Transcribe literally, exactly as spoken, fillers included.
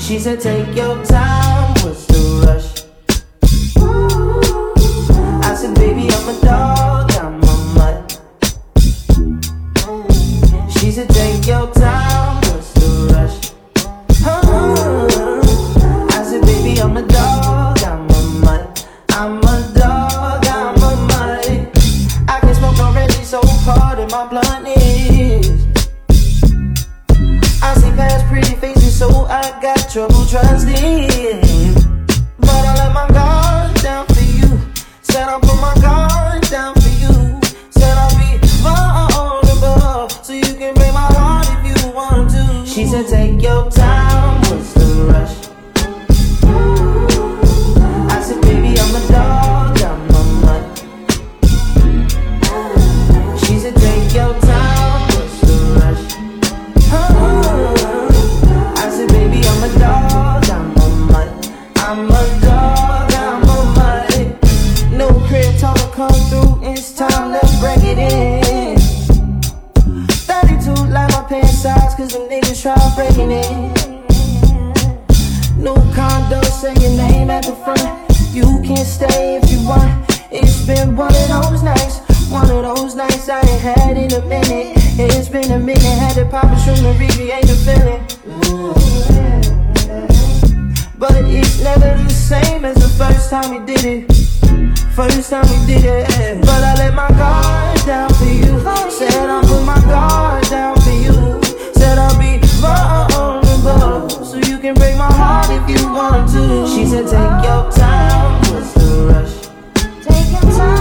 She said take your time, what's the rush? I said baby I'm a dog, I'm a mutt. She said take your time, what's the rush? uh, I said baby I'm a dog, I'm a mutt. I'm a dog, I'm a mutt. I can smoke already, so hard in my blunt is. I see past pretty faces, so I got trouble trusting. But I let my guard down for you. Said I'll put my guard down for you. Said I'll be vulnerable, so you can break my heart if you want to. She said take your time, what's the rush? I said baby I'm a dog, I'm a mutt. She said take your time, what's the rush? I said baby I'm a dog, I'm a mutt. I'm a dog, I'm a mutt. No crib talk come through, it's time to break it in. Thirty-two like my pants size, cause them niggas try breaking it. No condo, say your name at the front. You can stay if you want. It's been one of those nights, one of those nights I ain't had in a minute. It's been a minute, had to pop a shroom to recreate the feeling. But it's never the same as the first time we did it. First time we did it. But I let my guard down for you. Said I'll put my guard down for you. Said I'll be vulnerable, so you can break my heart if you want to. She said take your time, what's the rush? Take your time.